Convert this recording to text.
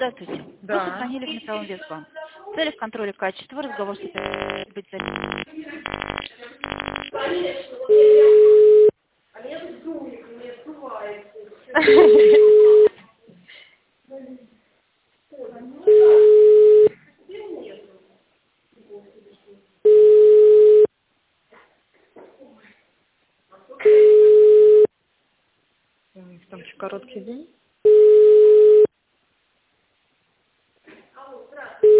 Здравствуйте. Вы Да. сохранили в Металлинвестбанк. В целях контроля качества разговор может быть записан. У них там еще короткий день.